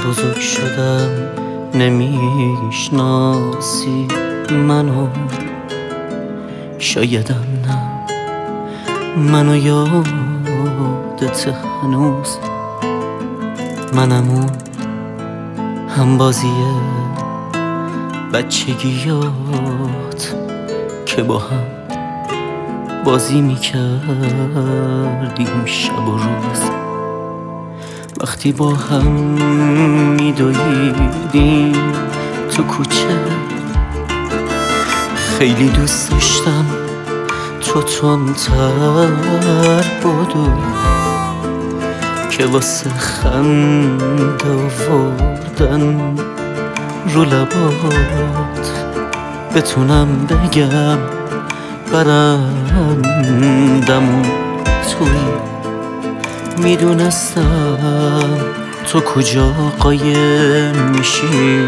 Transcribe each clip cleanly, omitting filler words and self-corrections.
بزرگ شدم نمیشناسی منو، شایدم نه منو یادت هنوز، منم اون همبازی بچگیات که با هم بازی میکردیم شب و روز، وقتی با هم میدویدیم تو کوچه. خیلی دوست داشتم تو تندتر بدوی که واسه خنده آوردن رو لبات بتونم بگم برندمون توی. میدونستم تو کجا قایم میشی،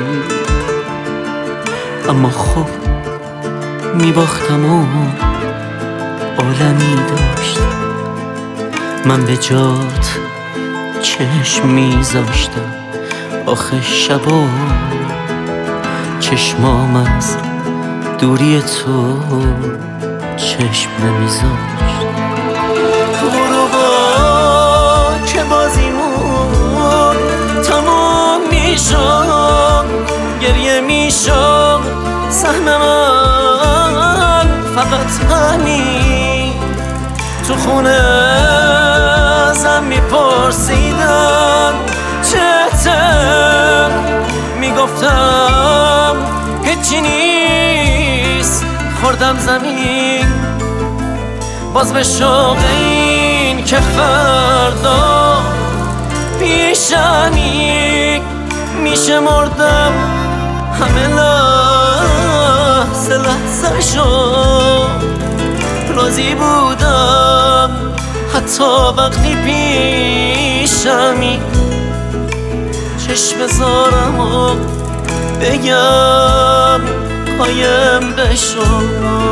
اما خب میباختم و عالمی داشت. من به جات چشم میذاشتم، آخه شبا چشمام از دوری تو چشم نمیذاشت. غروبا که بازیمون تمام میشد، گریه میشد سهم من، فقط همین. تو خونه ازم میپرسیدن چته، میگفتم هیچی نیست، خوردم زمین باز به شوق این که فردا پیشمی میشه مردم. همه لحظه لحظه شو راضی بودم، حتی وقتی پیشمی چشم زارم و بگم قایم بشو.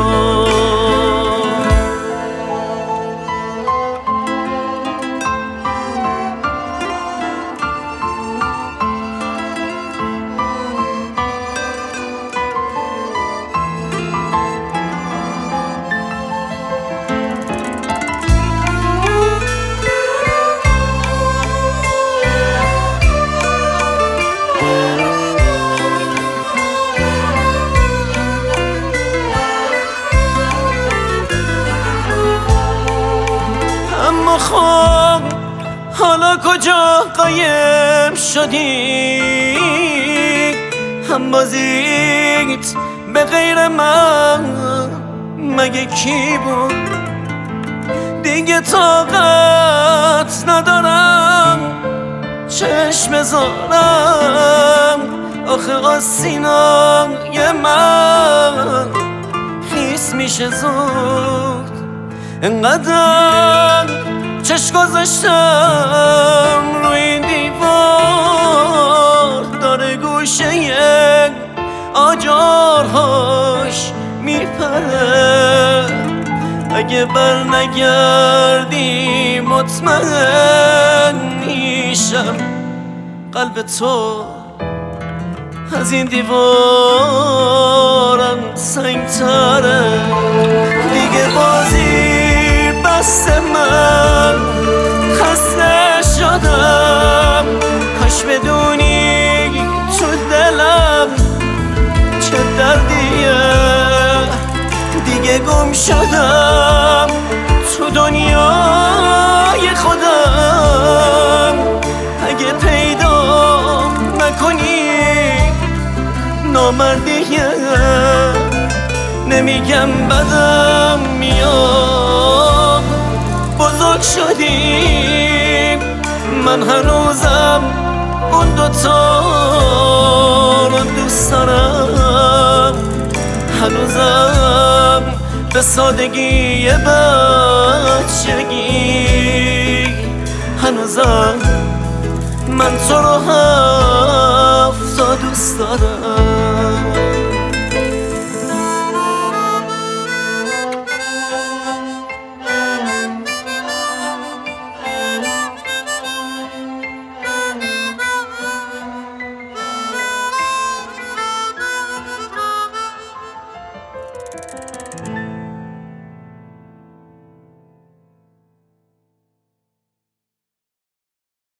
اما خب حالا کجا قایم شدی؟ هم بازیت به غیر من مگه کی بود؟ دیگه طاقت ندارم چشم زارم، آخه آسینای من خیس میشه زود. انقدر چشم گذاشتم روی این دیوار، داره گوشه آجارهاش میپره. اگه بر نگردی مطمئن میشم قلب تو از این دیوارم سنگتره. دیگه بازی بست، من خسته شدم. کاش بدونی تو دلم چه دردیه. دیگه گم شدم تو دنیای خودم. اگه پیدا نکنی نامردیه، نمیگم بدم میاد. بزرگ شدیم، من هنوزم اون دوتا رو دوست دارم. هنوزم به سادگی بچگی، هنوزم من تو رو 7 تا دوست دارم.